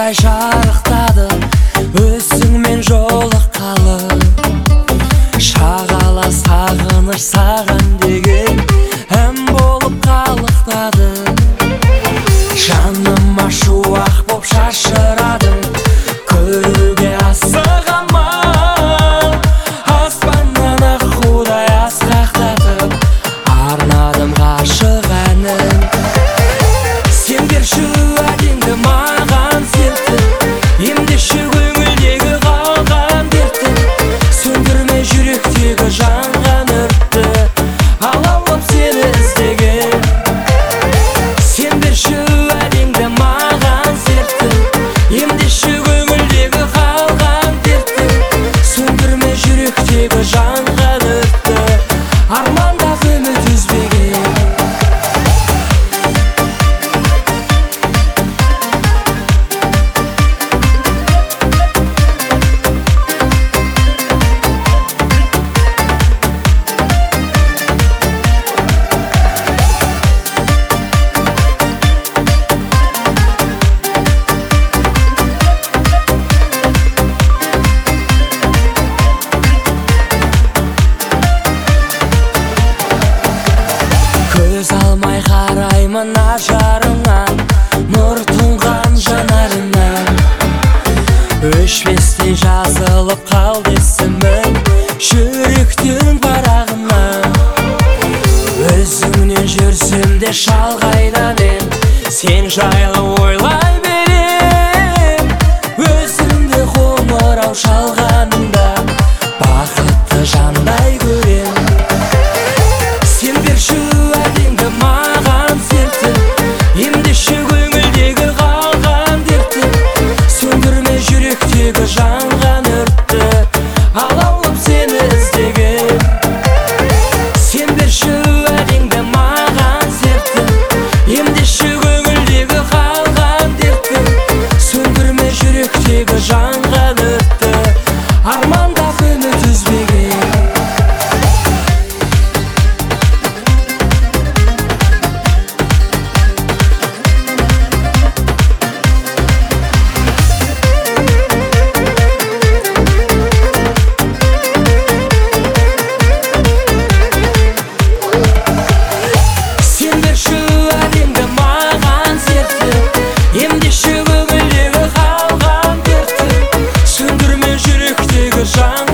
ай жарықтады өзіңмен жолыққалы. Шағала сағыныш саған деген ән болып қалықтады. Жаныма шуақ боп шашырадың, көруге асығамын. Аспаннан аққудай асқақтатып арнадым ғашық әнін. Сен берші уәдеңді маған сертіп, емдеші көңілдегі қалған дертті, сөндірме жүректегі жанған өртті, алаулап сені іздеген. Сен берші уәдеңді маған сертіп, емдеші көңілдегі қалған дертті, сөндірме жүректегі жанған өртті, армандап үміт үзбеген. Көз алмай қараймын ажарыңнан, нұр тұнған жанарыңнан. Өшпестей жазылып қалды есімің жүректің парағынан. Өзіңнен жүрсем де шалғайда мен сен жайлы ойлай берем. Өзіңді қоңырау шалғанымда бақытты жандай көрем. Сен берші уәдеңді маған сертіп, емдеші көңілдегі қалған дертті, сөндірме жүректегі жанған өртті, алаулап сені іздеген. Сен берші уәдеңді маған сертіп, емдеші көңілдегі қалған дертті, сөндірме жүректегі жанған өртті, армандап үміт үзбеген. Емдеші көңілдегі қалған дертті, сөндірме жүректегі жан